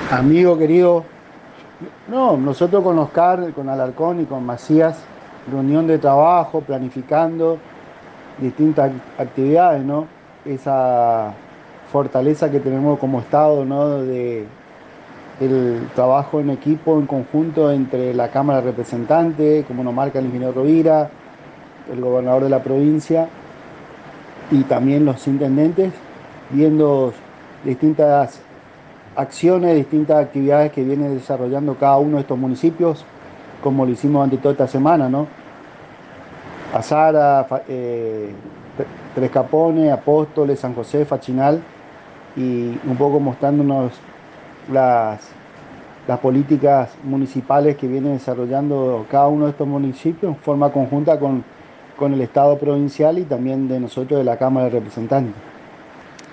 Amigo querido, no, nosotros con Oscar, con Alarcón y con Macías, reunión de trabajo, planificando distintas actividades, ¿no? Esa fortaleza que tenemos como Estado, ¿no? De el trabajo en equipo, en conjunto entre la Cámara de Representantes, como nos marca el ingeniero Rovira, el gobernador de la provincia y también los intendentes, viendo distintas acciones, distintas actividades que viene desarrollando cada uno de estos municipios, como lo hicimos ante toda esta semana, ¿no? Azara, Tres Capones, Apóstoles, San José, Fachinal, y un poco mostrándonos las, las políticas municipales que viene desarrollando cada uno de estos municipios en forma conjunta con el Estado provincial y también de nosotros de la Cámara de Representantes.